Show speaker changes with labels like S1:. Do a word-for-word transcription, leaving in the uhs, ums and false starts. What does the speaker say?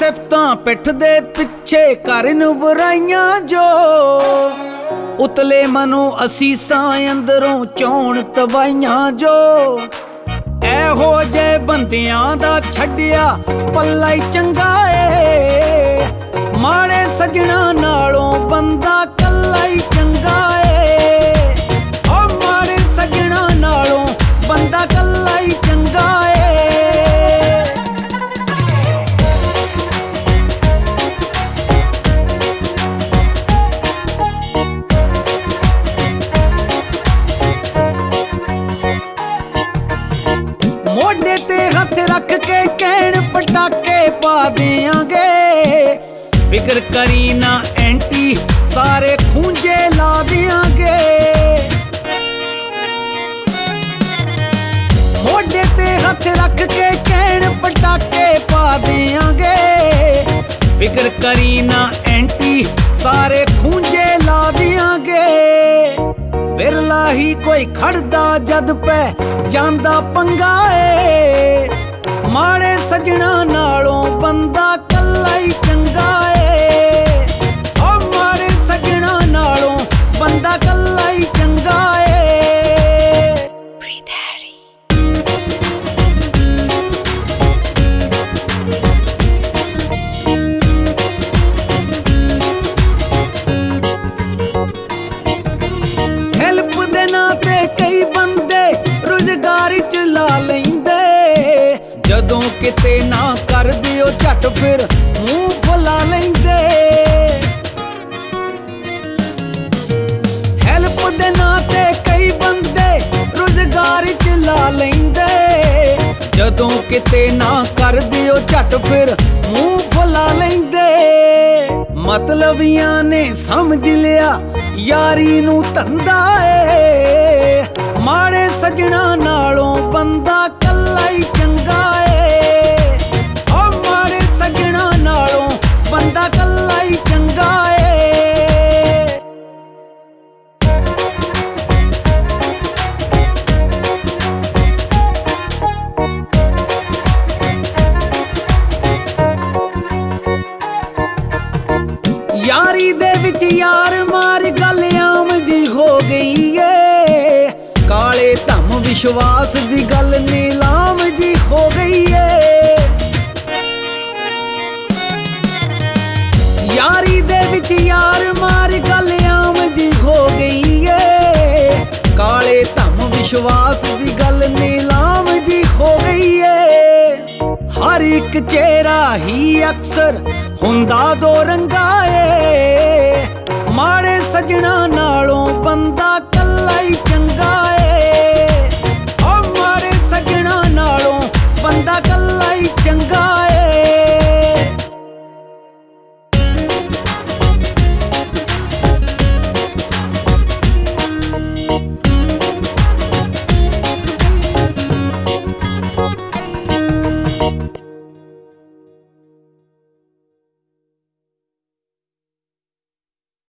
S1: सिफतां पिठ दे पिछे करन बुराइयां जो उतले मनो असीसां अंदरों चौण तबाइयां जो एहो जे बंदियां दा छड्डिया पल्ला ही चंगा ए माड़े सजना नालों बंदा कल्ला ही चंगा ए ओ माड़े सजना नालों बंदा कल्ला ही चंगा ए मोढे ते हथ रख के कहण पटाके पा देंगे फिक्र करी ना एंटी सारे खूंजे ला देंगे मोढे ते हथ रख के कहण पटाके पा देंगे फिक्र करी ना एंटी सारे खूंजे ला देंगे विरला ही कोई खड़दा जद पे जांदा पंगा ए माड़े सजना नालों बंदा कल्ला ही चंगा ए ओ माड़े सजना नालों बंदा कल्ला ही चंगा ए हेल्प दे नाते कई बंदे रोजगारी च ला लेंदे जदों किते ना कर दियो झट फिर मुंह फुला लेंदे हेल्प दे नाते कई बंदे रोजगार च ला लेंदे जदों किते ना कर दियो झट फिर मुंह फुला लेंदे मतलबियां ने समझ लिया यारी नू धंधा ए माड़े सजना नालों बंदा कल्ला ही चंगा ए ओ माड़े सजना नालों बंदा कल्ला ही चंगा ए यारी दे विच यार मार गल आम जी हो गई है काले धम विश्वास दी गल नीलाम जी हो गई है यारी दे विच यार मार गल आम जी हो गई है काले धम विश्वास दी गल नीलाम जी हो गई है हर एक चेहरा ही अक्सर हुंदा दो रंगा ए माड़े सजना नालों बंदा कल्ला ही चंगा